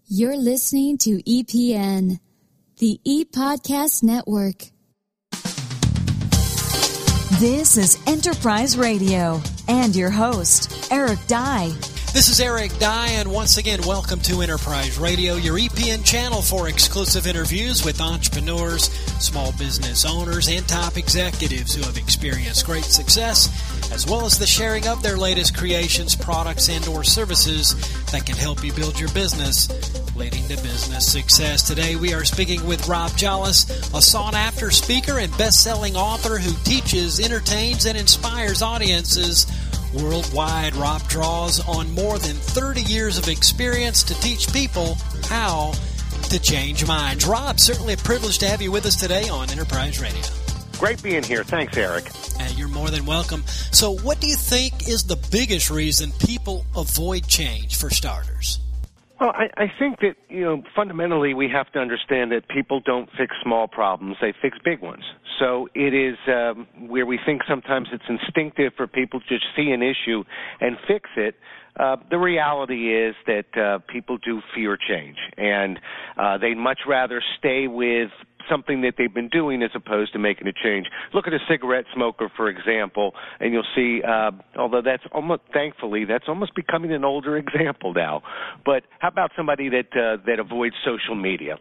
You're listening to EPN, the ePodcast Network. This is Enterprise Radio and your host, Eric Dye. This is Eric Dye, and once again, welcome to Enterprise Radio, your EPN channel for exclusive interviews with entrepreneurs, small business owners, and top executives who have experienced great success, as well as the sharing of their latest creations, products, and or services that can help you build your business, leading to business success. Today, we are speaking with Rob Jolles, a sought-after speaker and best-selling author who teaches, entertains, and inspires audiences worldwide. Rob draws on more than 30 years of experience to teach people how to change minds. Rob, certainly a privilege to have you with us today on Enterprise Radio. Great being here. Thanks, Eric. You're more than welcome. So what do you think is the biggest reason people avoid change, for starters? Well, I think that, fundamentally we have to understand that people don't fix small problems, they fix big ones. So it is where we think sometimes it's instinctive for people to just see an issue and fix it. The reality is that people do fear change, and they'd much rather stay with something that they've been doing as opposed to making a change. Look at a cigarette smoker, for example, and you'll see, although that's almost, thankfully, that's almost becoming an older example now. But how about somebody that avoids social media?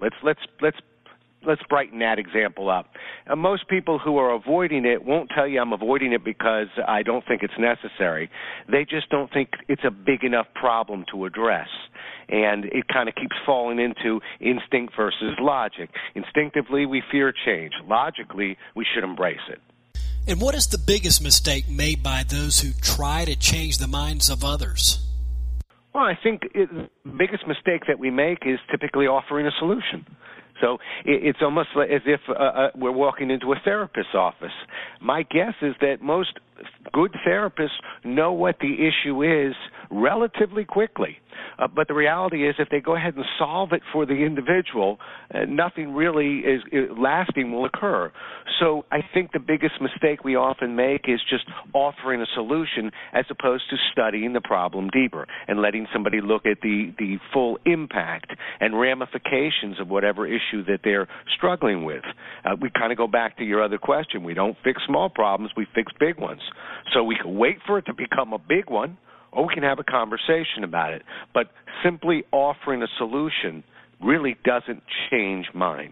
Let's brighten that example up. Most people who are avoiding it won't tell you I'm avoiding it because I don't think it's necessary. They just don't think it's a big enough problem to address. And it kind of keeps falling into instinct versus logic. Instinctively, we fear change. Logically, we should embrace it. And what is the biggest mistake made by those who try to change the minds of others? Well, I think the biggest mistake that we make is typically offering a solution. So it's almost as if we're walking into a therapist's office. My guess is that most good therapists know what the issue is relatively quickly. But the reality is if they go ahead and solve it for the individual, nothing really is lasting will occur. So I think the biggest mistake we often make is just offering a solution as opposed to studying the problem deeper and letting somebody look at the full impact and ramifications of whatever issue that they're struggling with. We kind of go back to your other question. We don't fix small problems, we fix big ones. So we can wait for it to become a big one, or we can have a conversation about it. But simply offering a solution really doesn't change minds.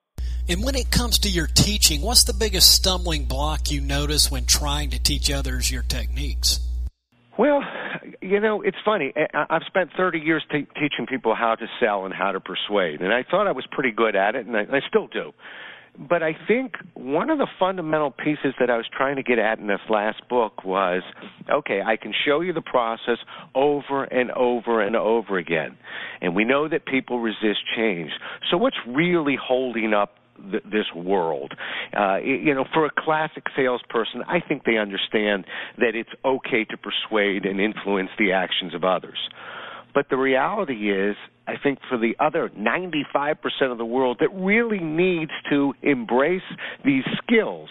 And when it comes to your teaching, what's the biggest stumbling block you notice when trying to teach others your techniques? Well, it's funny. I've spent 30 years teaching people how to sell and how to persuade, and I thought I was pretty good at it, and I still do. But I think one of the fundamental pieces that I was trying to get at in this last book was, okay, I can show you the process over and over and over again. And we know that people resist change. So what's really holding up this world? For a classic salesperson, I think they understand that it's okay to persuade and influence the actions of others. But the reality is, I think for the other 95% of the world that really needs to embrace these skills,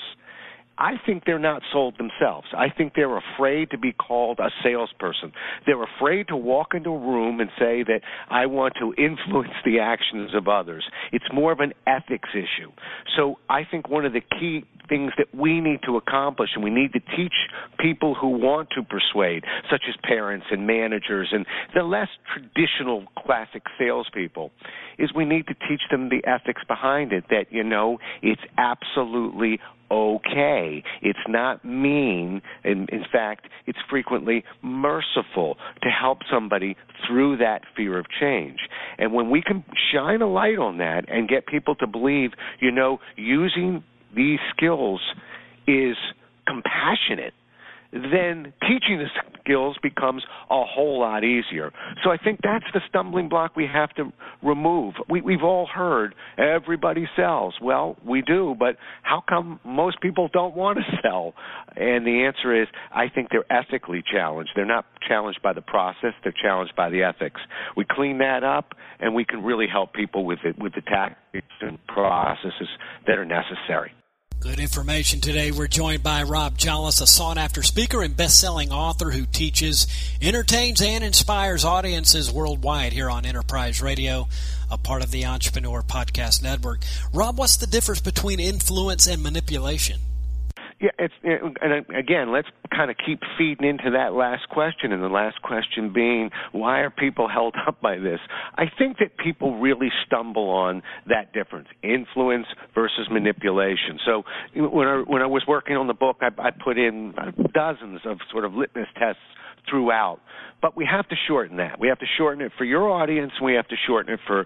I think they're not sold themselves. I think they're afraid to be called a salesperson. They're afraid to walk into a room and say that I want to influence the actions of others. It's more of an ethics issue. So I think one of the key things that we need to accomplish, and we need to teach people who want to persuade, such as parents and managers and the less traditional classic salespeople, is we need to teach them the ethics behind it, that, it's absolutely okay. It's not mean. In fact, it's frequently merciful to help somebody through that fear of change. And when we can shine a light on that and get people to believe, using these skills is compassionate, then teaching the skills becomes a whole lot easier. So I think that's the stumbling block we have to remove. We've all heard everybody sells. Well, we do, but how come most people don't want to sell? And the answer is, I think they're ethically challenged. They're not challenged by the process, they're challenged by the ethics. We clean that up, and we can really help people with the tactics and processes that are necessary. Good information today. We're joined by Rob Jolles, a sought-after speaker and best-selling author who teaches, entertains, and inspires audiences worldwide here on Enterprise Radio, a part of the Entrepreneur Podcast Network. Rob, what's the difference between influence and manipulation? Yeah, and again, let's kind of keep feeding into that last question, and the last question being, why are people held up by this? I think that people really stumble on that difference, influence versus manipulation. So when I was working on the book, I put in dozens of sort of litmus tests throughout. But we have to shorten that. We have to shorten it for your audience, and we have to shorten it for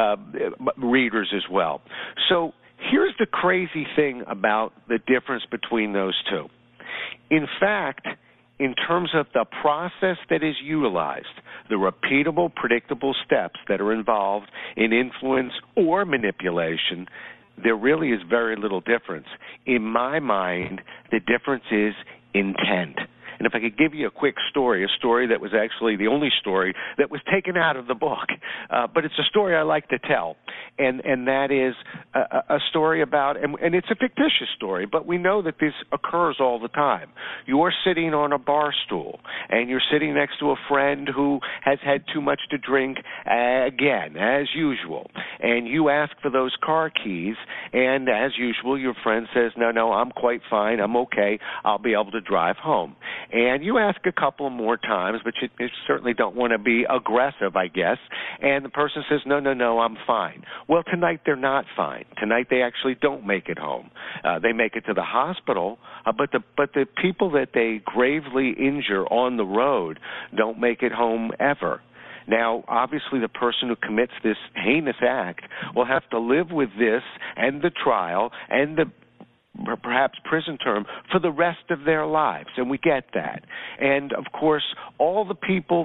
readers as well. So here's the crazy thing about the difference between those two. In fact, in terms of the process that is utilized, the repeatable, predictable steps that are involved in influence or manipulation, there really is very little difference. In my mind, the difference is intent. And if I could give you a quick story, a story that was actually the only story that was taken out of the book, but it's a story I like to tell, and that is a story about, and it's a fictitious story, but we know that this occurs all the time. You're sitting on a bar stool, and you're sitting next to a friend who has had too much to drink, again, as usual, and you ask for those car keys, and as usual, your friend says, no, I'm quite fine, I'm okay, I'll be able to drive home. And you ask a couple more times, but you certainly don't want to be aggressive, I guess. And the person says, no, I'm fine. Well, tonight they're not fine. Tonight they actually don't make it home. They make it to the hospital, but the people that they gravely injure on the road don't make it home ever. Now, obviously, the person who commits this heinous act will have to live with this and the trial and the perhaps prison term for the rest of their lives, and we get that. And of course, all the people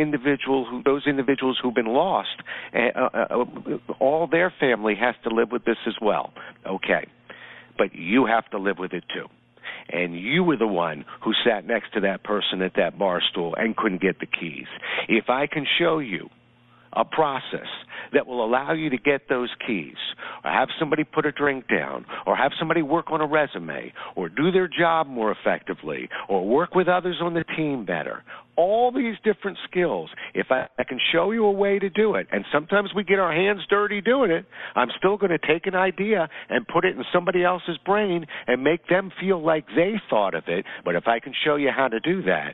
those individuals who've been lost, all their family has to live with this as well. Okay, but you have to live with it too. And you were the one who sat next to that person at that bar stool and couldn't get the keys. If I can show you a process that will allow you to get those keys, or have somebody put a drink down, or have somebody work on a resume, or do their job more effectively, or work with others on the team better, all these different skills, if I can show you a way to do it, and sometimes we get our hands dirty doing it, I'm still going to take an idea and put it in somebody else's brain and make them feel like they thought of it, but if I can show you how to do that,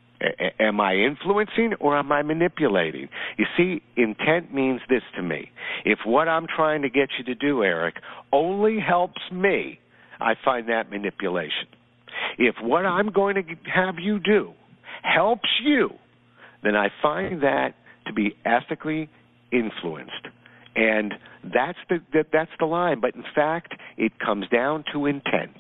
am I influencing or am I manipulating? You see, intent means this to me. If what I'm trying to get you to do, Eric, only helps me, I find that manipulation. If what I'm going to have you do helps you, then I find that to be ethically influenced. And that's the line. But in fact, it comes down to intent.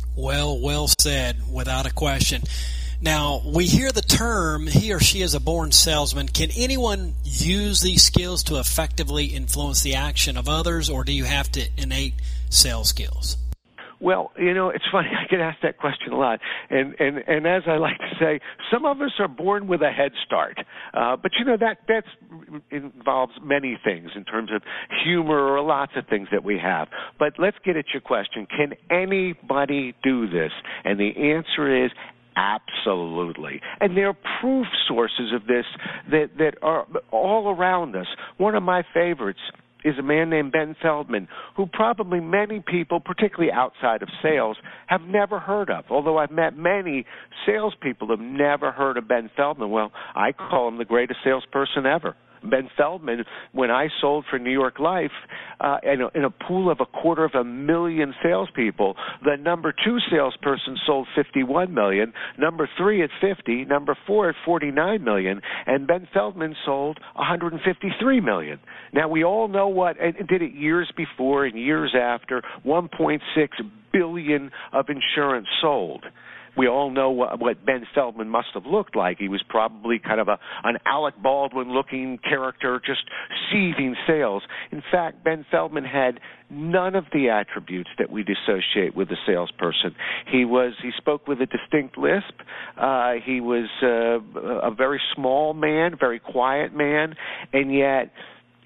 Well said, without a question. Now, we hear the term, he or she is a born salesman. Can anyone use these skills to effectively influence the action of others, or do you have to innate sales skills? Well, it's funny. I get asked that question a lot. And as I like to say, some of us are born with a head start. But, that involves many things in terms of humor or lots of things that we have. But let's get at your question. Can anybody do this? And the answer is absolutely. And there are proof sources of this that are all around us. One of my favorites is a man named Ben Feldman, who probably many people, particularly outside of sales, have never heard of. Although I've met many salespeople who have never heard of Ben Feldman. Well, I call him the greatest salesperson ever. Ben Feldman, when I sold for New York Life, in a pool of 250,000 salespeople, the number 2 salesperson sold 51 million, number 3 at 50, number 4 at 49 million, and Ben Feldman sold 153 million. Now, we all know and did it years before and years after, 1.6 billion of insurance sold. We all know what Ben Feldman must have looked like. He was probably kind of an Alec Baldwin-looking character, just seething sales. In fact, Ben Feldman had none of the attributes that we'd associate with a salesperson. He spoke with a distinct lisp. He was a very small man, very quiet man, and yet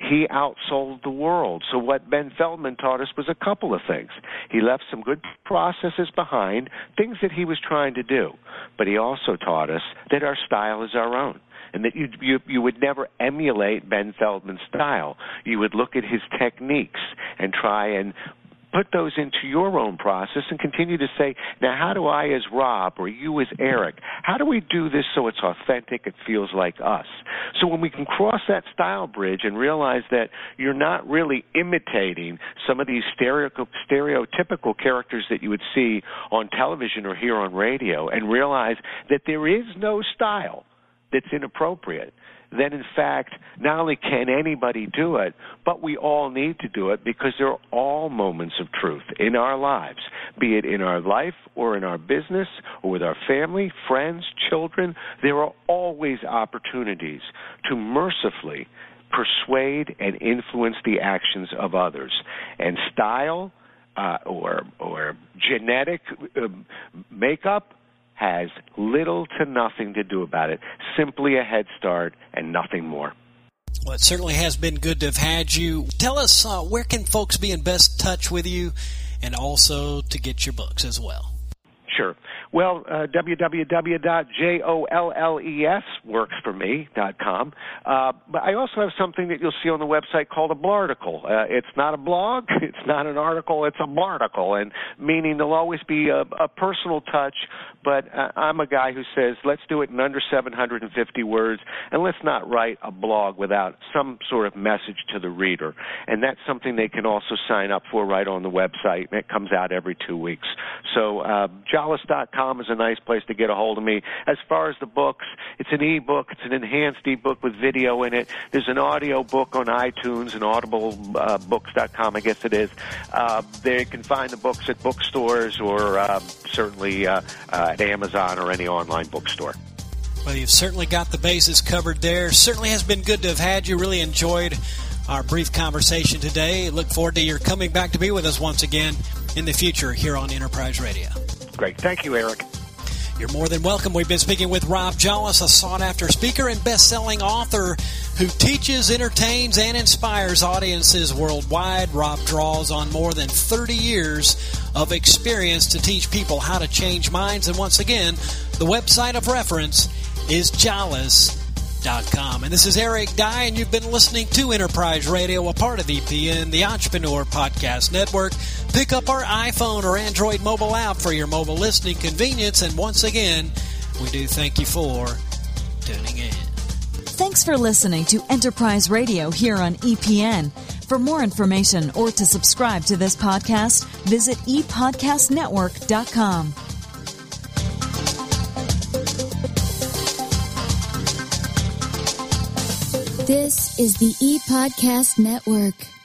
he outsold the world. So what Ben Feldman taught us was a couple of things. He left some good processes behind, things that he was trying to do. But he also taught us that our style is our own, and that you would never emulate Ben Feldman's style. You would look at his techniques and try and put those into your own process and continue to say, now how do I as Rob or you as Eric, how do we do this so it's authentic, it feels like us? So when we can cross that style bridge and realize that you're not really imitating some of these stereotypical characters that you would see on television or hear on radio, and realize that there is no style that's inappropriate, then in fact, not only can anybody do it, but we all need to do it, because there are all moments of truth in our lives, be it in our life or in our business or with our family, friends, children. There are always opportunities to mercifully persuade and influence the actions of others. And style or genetic makeup has little to nothing to do about it. Simply a head start and nothing more. Well, it certainly has been good to have had you. Tell us, where can folks be in best touch with you, and also to get your books as well? Sure. Well, www.jollesworksforme.com. But I also have something that you'll see on the website called a blarticle. It's not a blog, it's not an article, it's a blarticle, and meaning there'll always be a personal touch, but I'm a guy who says let's do it in under 750 words, and let's not write a blog without some sort of message to the reader. And that's something they can also sign up for right on the website, and it comes out every 2 weeks. So jolles.com is a nice place to get a hold of me. As far as the books, it's an e-book. It's an enhanced e-book with video in it. There's an audio book on iTunes and audiblebooks.com, I guess it is. They can find the books at bookstores or certainly at Amazon or any online bookstore. Well, you've certainly got the bases covered there. Certainly has been good to have had you. Really enjoyed our brief conversation today. Look forward to your coming back to be with us once again in the future here on Enterprise Radio. Great. Thank you, Eric. You're more than welcome. We've been speaking with Rob Jolles, a sought-after speaker and best-selling author who teaches, entertains, and inspires audiences worldwide. Rob draws on more than 30 years of experience to teach people how to change minds. And once again, the website of reference is jolles.com. And this is Eric Dye, and you've been listening to Enterprise Radio, a part of EPN, the Entrepreneur Podcast Network. Pick up our iPhone or Android mobile app for your mobile listening convenience. And once again, we do thank you for tuning in. Thanks for listening to Enterprise Radio here on EPN. For more information or to subscribe to this podcast, visit epodcastnetwork.com. This is the ePodcast Network.